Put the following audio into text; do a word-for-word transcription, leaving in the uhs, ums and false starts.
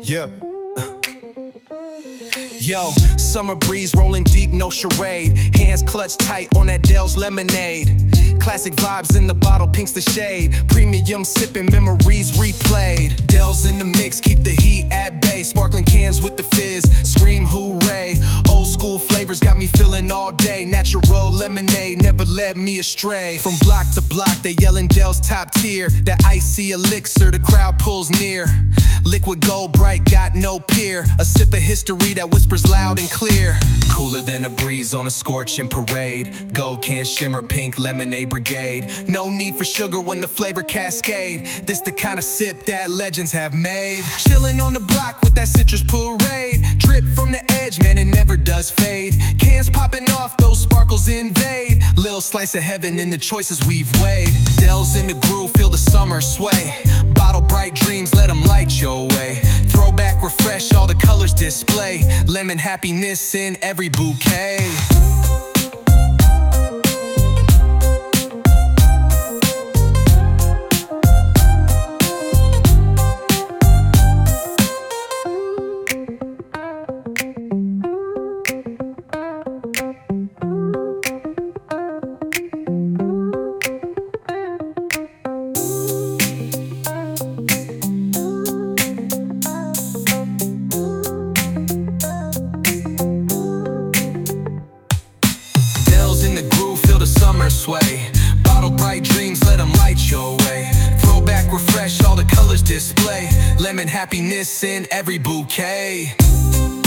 Yeah. Yo, summer breeze rolling deep, no charade. Hands clutched tight on that Dell's lemonade. Classic vibes in the bottle, pinks the shade. Premium sipping, memories replayed. Dell's in the mix, keep the heat at bay. Sparkling cans with the fizz, scream hooray. Old school flavors got me feeling all day. Natural lemonade never led me astray. From block to block, they yelling Dell's top tier. That icy elixir, the crowd pulls near. Liquid gold bright, got no peer. A sip of history that whispers loud and clear. Cooler than a breeze on a scorching parade. Gold can shimmer, pink lemonade brigade. No need for sugar when the flavor cascade. This the kind of sip that legends have made. Chilling on the block with that citrus parade. Drip from the edge, man, it never does fade. Cans popping off, those sparkles invade. Little slice of heaven in the choices we've weighed. Dell's in the groove, feel the summer sway. Bottle bright dreams, let them light your way. Throwback, refresh, all the colors display. Lemon happiness in every bouquet. Sway. Bottle bright dreams, let them light your way. Throwback, refresh, all the colors display. Lemon happiness in every bouquet.